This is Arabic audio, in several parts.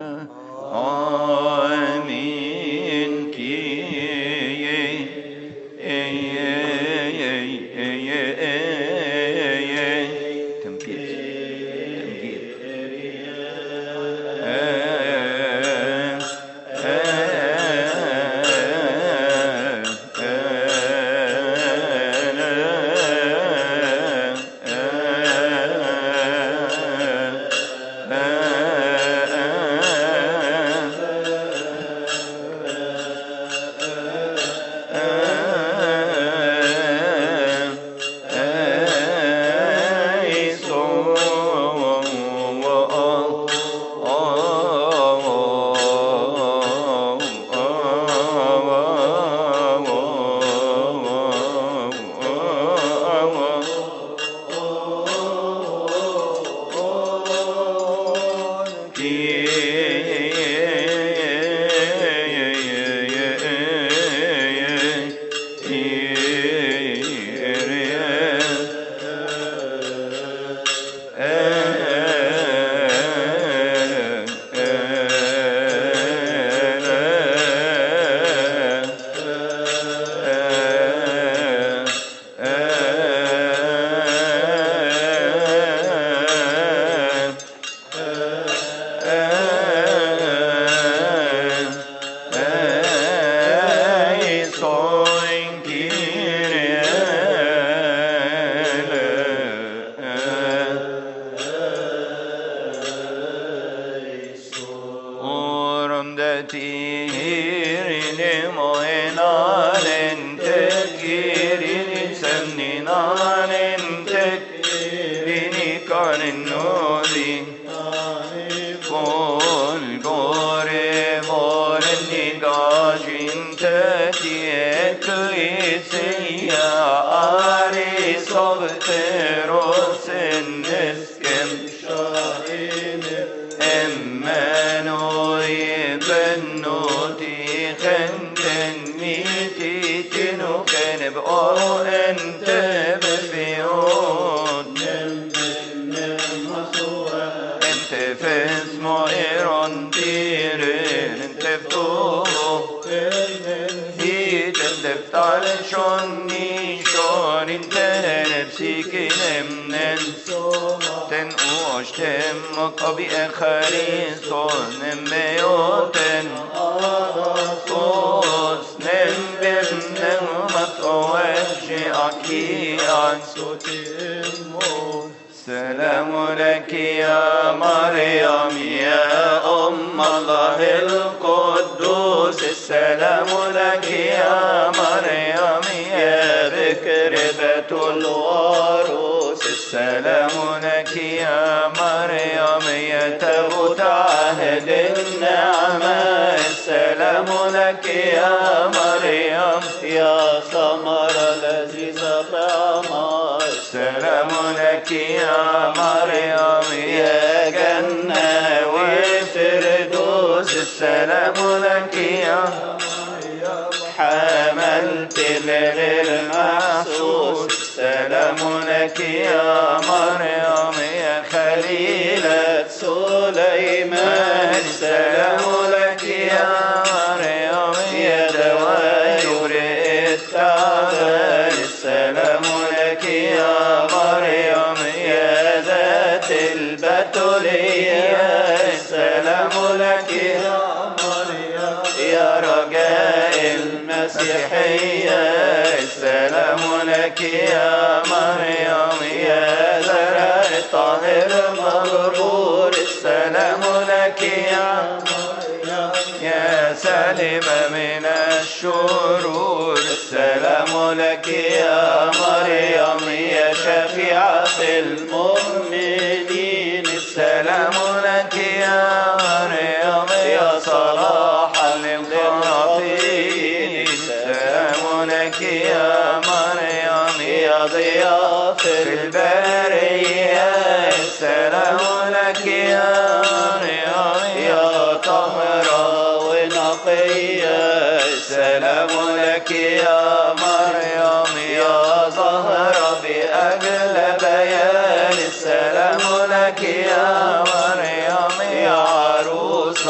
آمين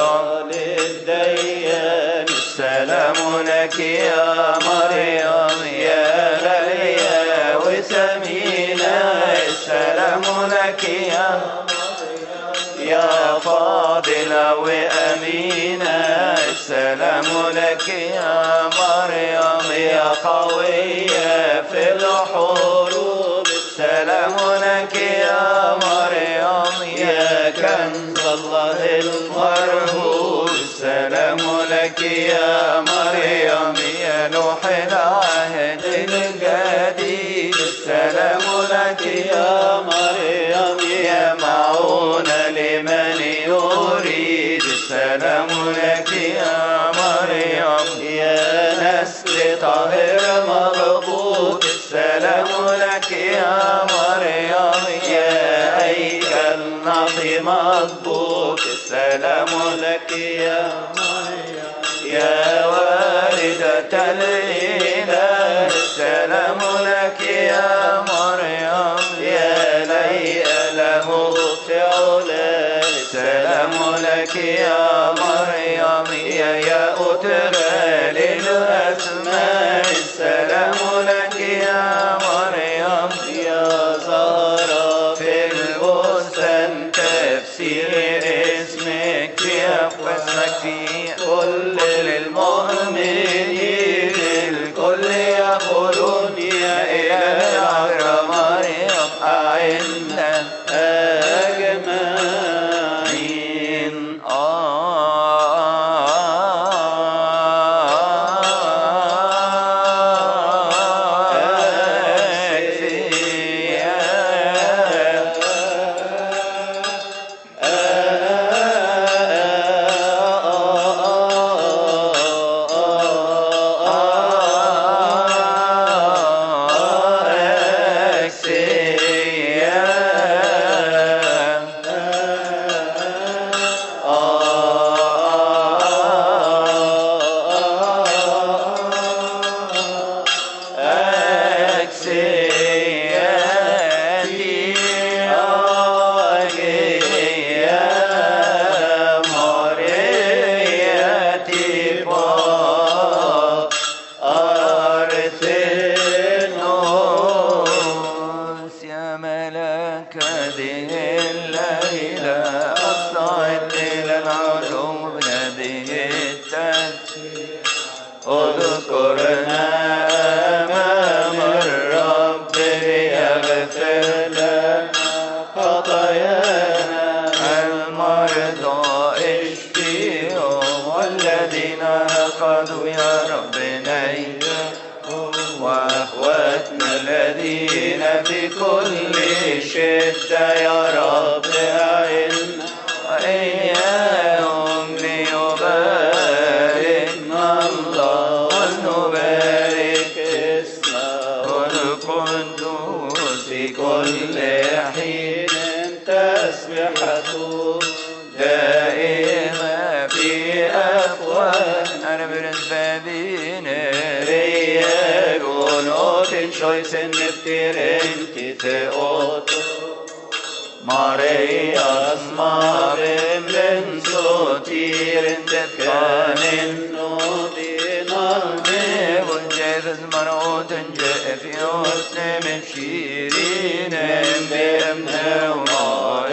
للديان. السلام لك يا مريم يا غالية وسمينة. السلام لك يا فاضلة وأمينة. السلام لك يا مريم يا قوية في الحروب. السلام لك يا مريم يا كنز الله المرهوب. السلام لك يا مريم يا لوح العهد الجديد. السلام لك يا مريم يا معونة لمن يريد. السلام لك يا مريم يا نسل طاهر مضبوط. السلام لك يا مريم يا هيكل نقي مضبوط. السلام لك يا مريم يا والدة الإله. السلام لك يا مريم يا ليئة له فعلا. السلام لك يا مريم يا أترى للأسماء. السلام لك يا مريم يا زهرة في البستان. تفسير اسمك يا واسمك في كل للمؤمنين. الكل يقولون يا إله عذراء مريم أعنا أجمعين. اذكرنا أمام الرب ليغفر لنا خطايانا. المرضى اشفيهم والذين رقدوا يا رب نيهم. واخواتنا الذين في كل شدة يا رب أعنا وإياهم ليباركنا الله ونبارك اسمه القدوس في كل حين. تسبحته دائما في أفواهنا. رياجون أوتن شويسن نفترين كثيوت Marias marim len sotiren defkanen nodin alme والجيفز مرعوتن جاء في حسن مبشرين بأمنا وما